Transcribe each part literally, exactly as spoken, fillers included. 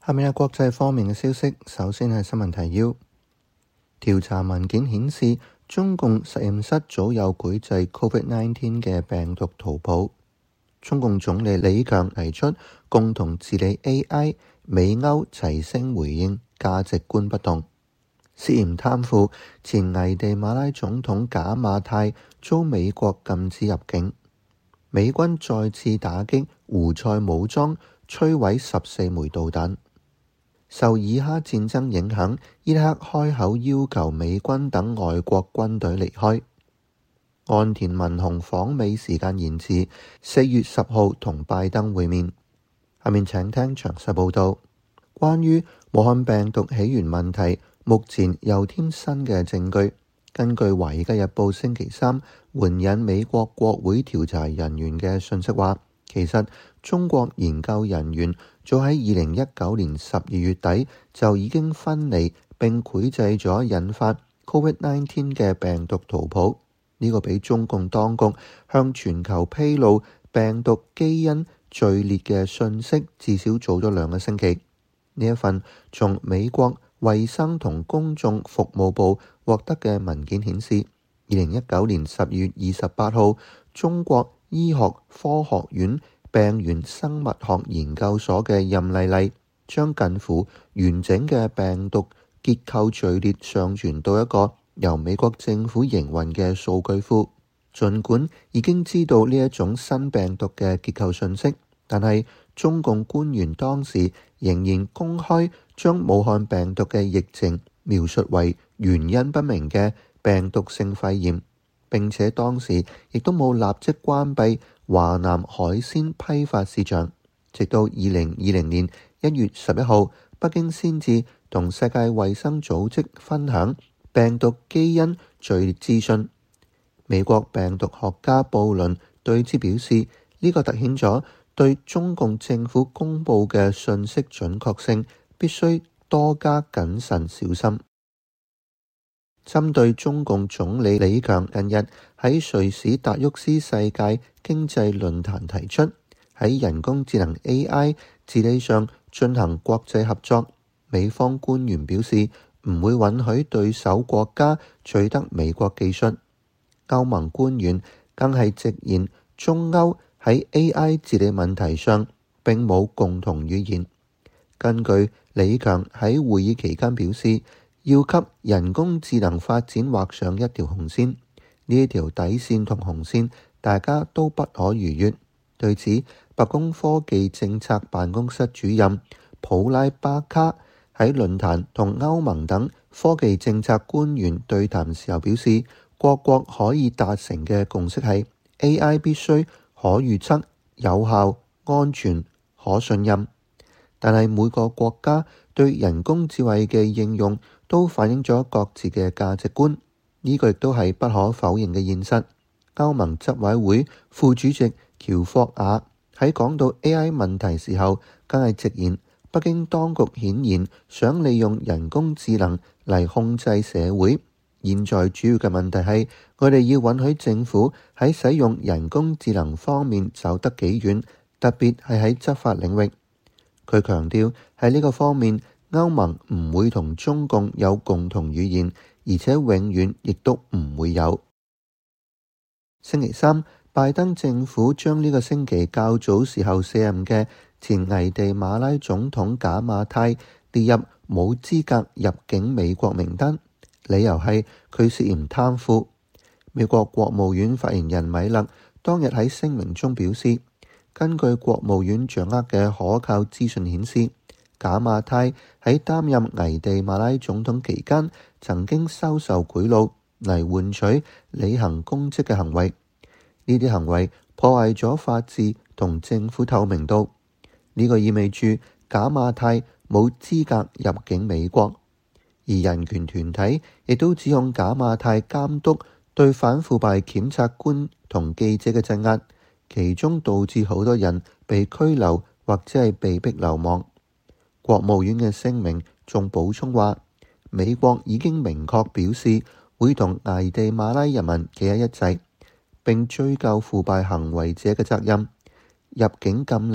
下面係國際方面嘅消息，首先係新聞提要。調查文件顯示，中共實驗室早有繪製 Covid 十九 嘅病毒圖譜。中共總理李強提出共同治理 A I， 美歐齊聲回應價值觀不同。涉嫌貪腐前危地馬拉總統賈馬泰遭美國禁止入境。美軍再次打擊胡塞武裝，摧毀十四枚導彈。受以哈戰爭影響，伊拉克開口要求美軍等外國軍隊離開。岸田文雄訪美時間延遲，四月十號同拜登會面。下面請聽詳細報道。關於武漢病毒起源問題，目前又添新嘅證據。根據《華爾街日報》星期三援引美國國會調查人員嘅訊息話，其實中國研究人員早喺二零一九年十二月底就已經分離並繪製咗引發 Covid 十九 嘅病毒圖譜。呢、這個比中共當局向全球披露病毒基因序列嘅訊息至少早咗兩個星期。呢一份從美國衛生同公眾服務部獲得嘅文件顯示，二零一九年十月二十八號，中國醫學科學院病原生物學研究所嘅任麗麗將近乎完整嘅病毒結構序列上傳到一個由美國政府營運嘅數據庫。儘管已經知道呢一種新病毒嘅結構信息，但係中共官員當時仍然公開將武漢病毒嘅疫情描述為原因不明嘅病毒性肺炎，並且當時亦都冇立即關閉華南海鮮批發市場，直到二零二零年一月十一號，北京先至同世界衛生組織分享病毒基因序列資訊。美國病毒學家布倫對之表示，呢、這個凸顯咗對中共政府公佈嘅信息準確性必須多加謹慎小心。針對中共總理李強近日喺瑞士達沃斯世界經濟論壇提出喺人工智能 A I 治理上進行國際合作，美方官員表示唔會允許對手國家取得美國技術。歐盟官員更係直言中歐喺 A I 治理問題上並冇共同語言。根據李強喺會議期間表示，要給人工智能發展畫上一條紅線，呢一條底線同紅線大家都不可逾越。對此，白宮科技政策辦公室主任普拉巴卡喺論壇同歐盟等科技政策官員對談時候表示，各國可以達成嘅共識係 A I 必須可預測、有效、安全、可信任。但係每個國家對人工智慧嘅應用都反映咗各自嘅價值觀，呢、這個亦都係不可否認嘅現實。歐盟執委會副主席喬霍亞喺講到 A I 問題時候，更係直言北京當局顯然想利用人工智能嚟控制社會。現在主要嘅問題係，我哋要允許政府喺使用人工智能方面走得幾遠，特別係喺執法領域。佢強調喺呢個方面，歐盟唔會同中共有共同語言，而且永遠亦都唔會有。星期三，拜登政府將呢個星期較早時候卸任嘅前危地馬拉總統賈馬泰列入冇資格入境美國名單，理由係佢涉嫌貪腐。美國國務院發言人米勒當日喺聲明中表示，根據國務院掌握嘅可靠資訊顯示，賈馬泰喺擔任危地馬拉總統期間曾經收受賄賂嚟換取履行公職嘅行為。呢啲行為破壞咗法治同政府透明度。呢、這個意味住賈馬泰冇資格入境美國，而人權團體亦都指控賈馬泰監督對反腐敗檢察官同記者嘅鎮壓，其中導致好多人被拘留或者係被逼流亡。國務院嘅聲明仲補充話，美國已經明確表示會同危地馬拉人民企喺一齊，並追究腐敗行為者嘅責任。入境禁令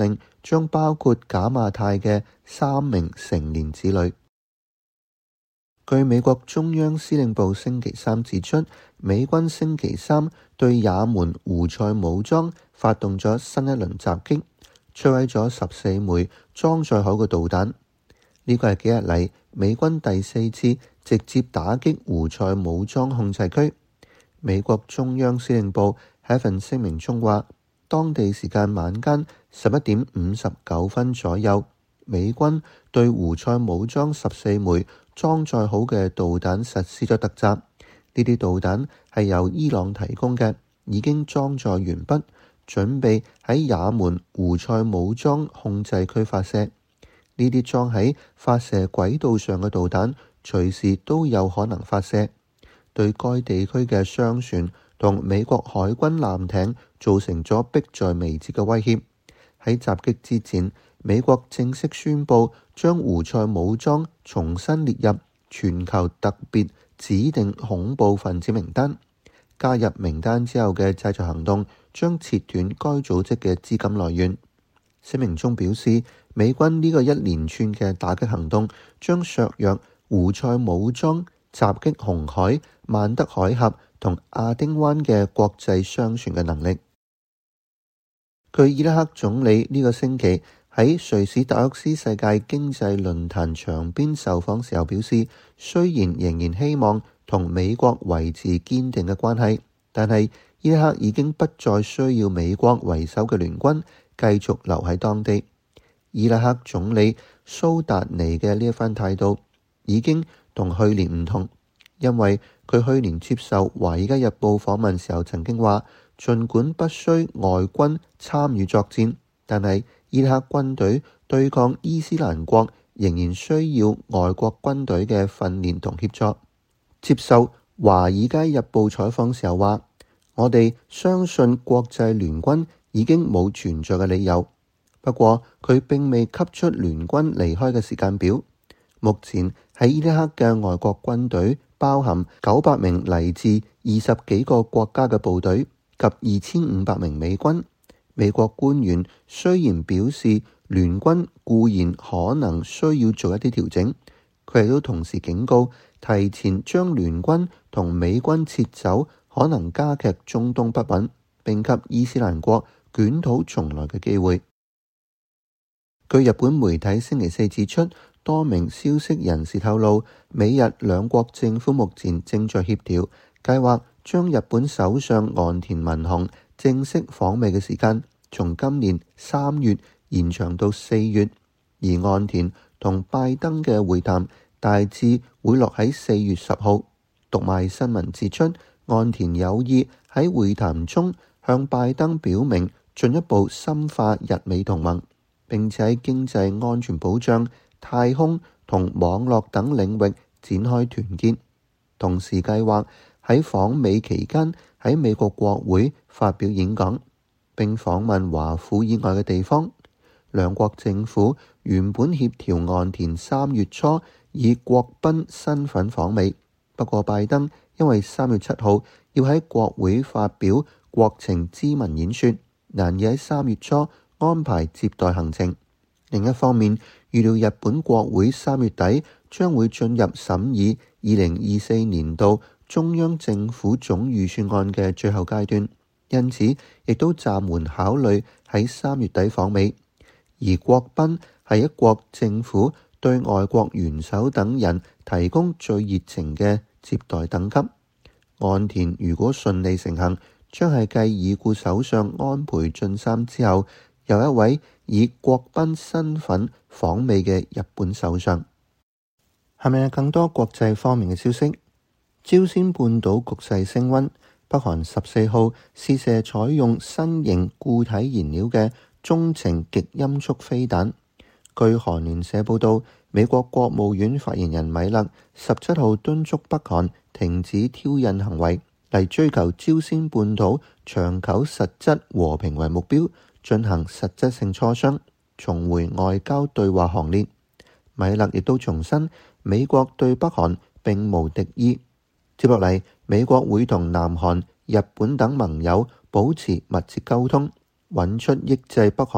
將包括賈馬泰嘅三名成年子女。據美國中央司令部星期三指出，美軍星期三對也門胡塞武裝發動咗新一輪襲擊，摧毀咗十四枚裝載好嘅導彈。呢個係幾日嚟美軍第四次直接打擊胡塞武裝控制區。美國中央司令部喺一份聲明中話，當地時間晚間十一點五十九分左右，美軍對胡塞武裝十四枚裝載好嘅導彈實施咗突襲。呢啲導彈係由伊朗提供嘅，已經裝載完畢，準備喺也門胡塞武裝控制區發射。呢啲裝喺發射軌道上嘅導彈隨時都有可能發射，對該地區嘅商船同美國海軍艦艇造成咗迫在眉睫嘅威脅。喺襲擊之前，美國正式宣布將胡塞武裝重新列入全球特別指定恐怖分子名單。加入名單之後嘅制裁行動將切斷該組織嘅資金來源。聲明中表示，美軍呢個一連串嘅打擊行動將削弱胡塞武裝襲擊紅海、曼德海峽同亞丁灣嘅國際商船嘅能力。據伊拉克總理呢個星期喺瑞士達沃斯世界經濟論壇場邊受訪時候表示，雖然仍然希望同美國維持堅定嘅關係，但係伊拉克已經不再需要美國為首嘅聯軍繼續留喺當地。伊拉克總理蘇達尼嘅呢一番態度已經同去年唔同，因為佢去年接受《華爾街日報》訪問時候曾經話，儘管不需外軍參與作戰，但係伊拉克軍隊對抗伊斯蘭國仍然需要外國軍隊嘅訓練同協助。接受《華爾街日報》採訪時候話，我哋相信國際聯軍已經冇存在嘅理由。不過佢並未給出聯軍離開嘅時間表。目前喺伊拉克嘅外國軍隊包含九百名嚟自二十幾個國家嘅部隊及二千五百名美軍。美國官員雖然表示聯軍固然可能需要做一啲調整，佢亦都同時警告，提前將聯軍同美軍撤走可能加劇中東不穩，並給伊斯蘭國捲土重來嘅機會。據日本媒體星期四指出，多名消息人士透露，美日兩國政府目前正在協調，計劃將日本首相岸田文雄正式訪美嘅時間從今年三月延長到四月，而岸田同拜登嘅會談大致會落喺四月十號。讀賣新聞指出，岸田有意喺會談中向拜登表明進一步深化日美同盟，並且喺經濟安全保障、太空同網絡等領域展開團結，同時計劃喺訪美期間喺美國國會發表演講，並訪問華府以外嘅地方。兩國政府原本協調岸田三月初以國賓身份訪美，不過拜登因為三月七號要喺國會發表國情咨文演說，難以喺三月初安排接待行程。另一方面，預料日本國會三月底將會進入審議二零二四年度中央政府總預算案嘅最後階段，因此亦都暫緩考慮喺三月底訪美。而國賓係一國政府對外國元首等人提供最熱情嘅接待等級。岸田如果順利成行，將係繼已故首相安倍晉三之後，又一位以國賓身份訪美嘅日本首相。下面有更多國際方面嘅消息。朝鮮半島局勢升溫，北韓十四號試射採用新型固體燃料嘅中程極音速飛彈。據韓聯社報道，美國國務院發言人米勒十七號敦促北韓停止挑釁行為，嚟追求朝鮮半島長久實質和平為目標，進行實質性磋商，重回外交對話行列。米勒亦都重申，美國對北韓並無敵意。接落嚟，美國會同南韓、日本等盟友保持密切溝通，揾出抑制北韓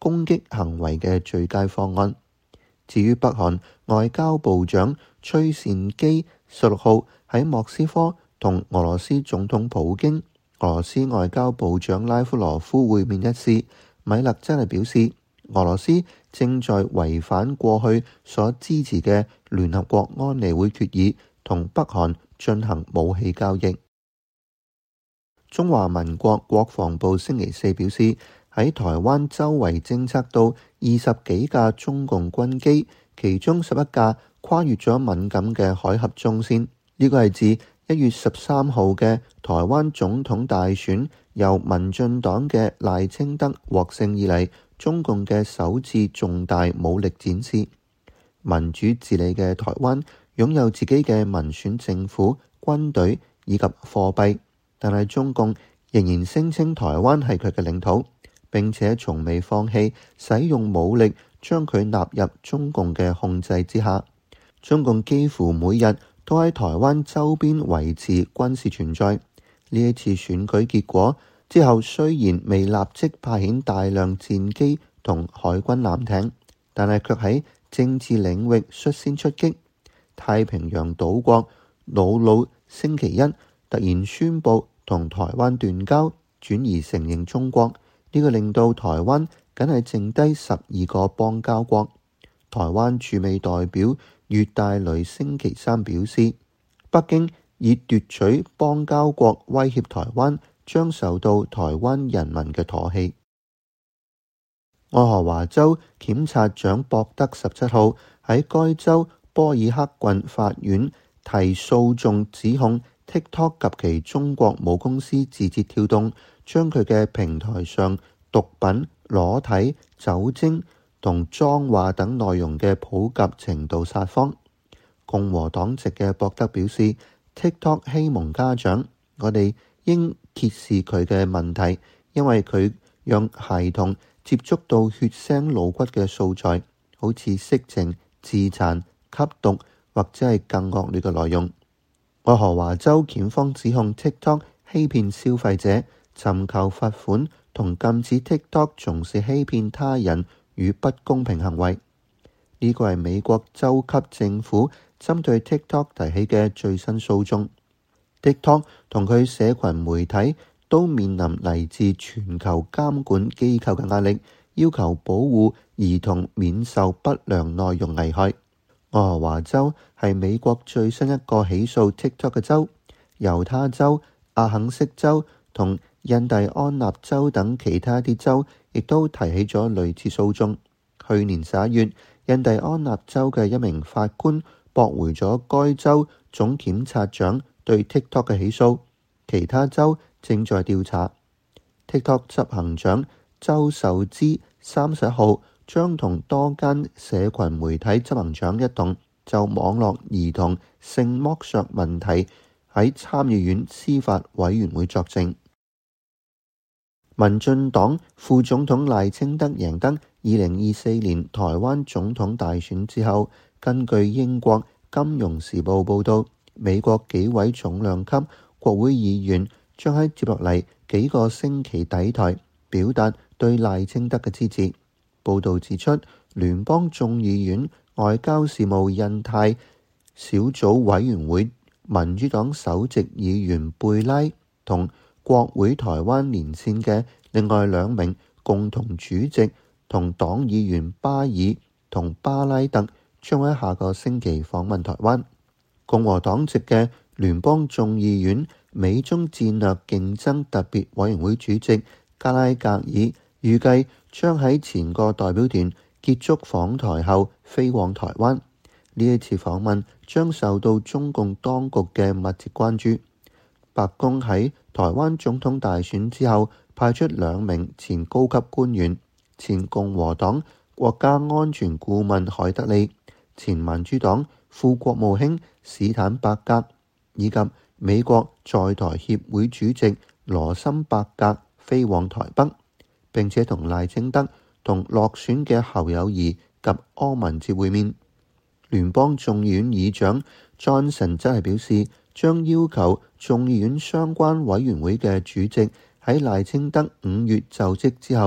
攻擊行為嘅最佳方案。至於北韓外交部長崔善基十六號喺莫斯科同俄羅斯總統普京、俄羅斯外交部長拉夫羅夫會面一事，米勒真係表示，俄羅斯正在違反過去所支持嘅聯合國安理會決議，同北韓進行武器交易。中華民國國防部星期四表示，喺台灣周圍偵測到二十幾架中共軍機，其中十一架跨越咗敏感嘅海峽中線。呢個係自一月十三號嘅台灣總統大選由民進黨嘅賴清德獲勝以嚟，中共嘅首次重大武力展示。民主治理嘅台灣擁有自己嘅民選政府、軍隊以及貨幣，但係中共仍然聲稱台灣係佢嘅領土，並且從未放棄使用武力將佢納入中共嘅控制之下。中共幾乎每日都喺台灣周邊維持軍事存在。呢一次選舉結果之後，雖然未立即派遣大量戰機同海軍艦艇，但係卻喺政治領域率先出擊。太平洋島國瑙魯星期一突然宣布同台灣斷交，轉而承認中國。呢個令到台灣僅係剩低十二個邦交國。台灣駐美代表岳大雷星期三表示，北京以奪取邦交國威脅台灣，將受到台灣人民嘅唾棄。愛荷華州檢察長博德十七號喺該州波爾克郡法院提訴訟，指控 TikTok 及其中國母公司字節跳動將佢嘅平台上毒品、裸體、酒精同髒話等內容嘅普及程度撒謊。共和黨籍嘅博德表示， TikTok 希望家長，我哋應揭示佢嘅問題，因為佢讓孩童接觸到血腥露骨嘅素材，好似色情、自殘、吸毒或者係更惡劣嘅內容。愛荷華州檢方指控 TikTok 欺騙消費者，尋求罰款同禁止 TikTok 從事欺騙他人與不公平行為。呢個係美國州級政府針對 TikTok 提起嘅最新訴訟。TikTok 同佢社群媒體都面臨嚟自全球監管機構嘅壓力，要求保護兒童免受不良內容危害。愛荷華州係美國最新一個起訴 TikTok 嘅州，猶他州、阿肯色州同印第安納州等其他啲州亦都提起咗類似訴訟。去年十一月，印第安納州嘅一名法官駁回咗該州總檢察長對 TikTok 嘅起訴，其他州正在調查。TikTok 執行長周受資三十一號將同多間社群媒體執行長一同就網絡兒童性剝削問題喺參議院司法委員會作證。民進黨副總統賴清德贏得二零二四年台灣總統大選之後，根據英國金融時報報道，美國幾位重量級國會議員將喺接落嚟幾個星期抵台，表達對賴清德嘅支持。報道指出，聯邦眾議院外交事務印太小組委員會民主黨首席議員貝拉同國會台灣連線嘅另外兩名共同主席同黨議員巴爾同巴拉特將喺下個星期訪問台灣。共和黨籍嘅聯邦眾議院美中戰略競爭特別委員會主席加拉格爾預計將喺前個代表團結束訪台後飛往台灣。呢一次訪問將受到中共當局嘅密切關注。白宮喺台灣總統大選之後派出兩名前高級官員，前共和黨國家安全顧問海德利、前民主黨副國務卿史坦伯格以及美國在台協會主席羅森伯格飛往台北，並且同賴清德同落選嘅侯友宜及柯文哲會面。聯邦眾議院議長 Johnson 則係表示，將要求眾議院相關委員會嘅主席喺賴清德五月就職之後，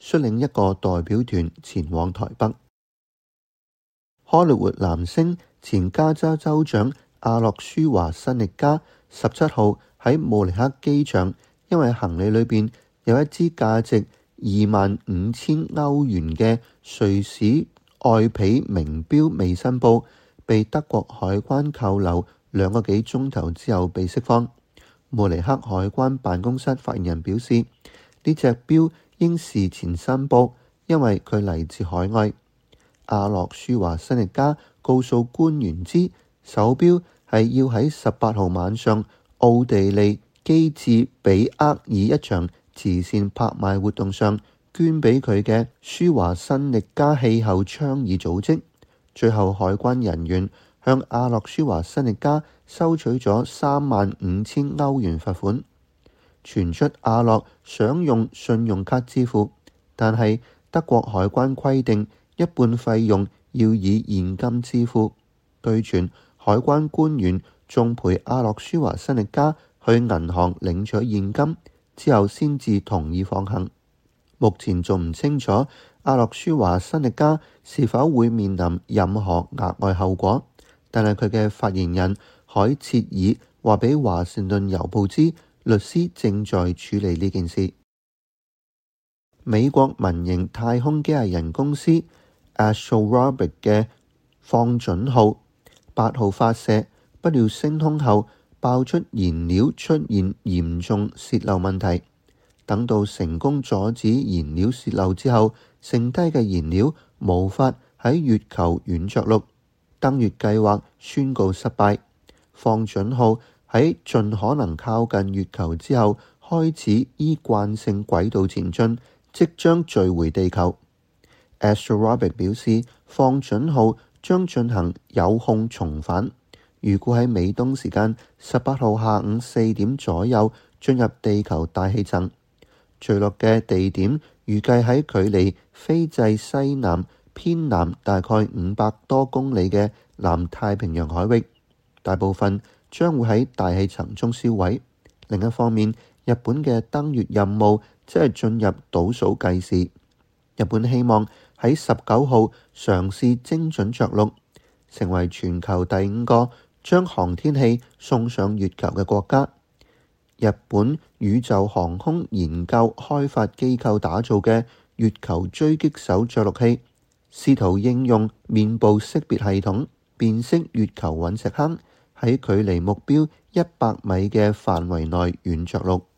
率領一個代表團前往台北。荷里活男星前加州州長阿諾舒華辛力加十七號喺慕尼黑機場，因為行李裏邊有一支價值二萬五千歐元嘅瑞士愛彼名錶未申報，被德國海關扣留兩個幾鐘頭之後被釋放。慕尼黑海關辦公室發言人表示，呢隻錶應事前申報，因為佢嚟自海外。阿諾舒華辛力加告訴官員知，手錶係要喺十八號晚上奧地利基治比厄爾一場慈善拍賣活動上捐俾佢嘅舒華辛力加氣候倡議組織。最後海關人員向阿諾舒華辛力加收取咗三萬五千歐元罰款。傳出阿諾想用信用卡支付，但係德國海關規定一半費用要以現金支付。據傳海關官員仲陪阿諾舒華辛力加去銀行領取現金，之後先至同意放行。目前仲唔清楚阿諾舒華辛力加是否會面臨任何額外後果，但係佢嘅發言人海切爾話俾華盛頓郵報知，律師正在處理呢件事。美國民營太空機械人公司 Astrobotic 嘅放準號八號發射，不料升空後爆出燃料出現嚴重洩漏問題。等到成功阻止燃料洩漏之後，剩低嘅燃料無法喺月球軟着陸，登月計劃宣告失敗。放準號喺盡可能靠近月球之後，開始依慣性軌道前進，即將墜回地球。Astrobotic 表示，放準號將進行有控重返，預估喺美東時間十八號下午四點左右進入地球大氣層。墜落嘅地點預計喺距離斐濟西南偏南大概五百多公里嘅南太平洋海域，大部分將會喺大氣層中銷毀。另一方面，日本嘅登月任務即係進入倒數計時。日本希望喺十九號嘗試精準着陸，成為全球第五個將航天器送上月球嘅國家。日本宇宙航空研究開發機構打造嘅月球狙擊手着陸器，試圖應用面部識別系統辨識月球隕石坑，喺距離目標一百米嘅範圍內軟着陸。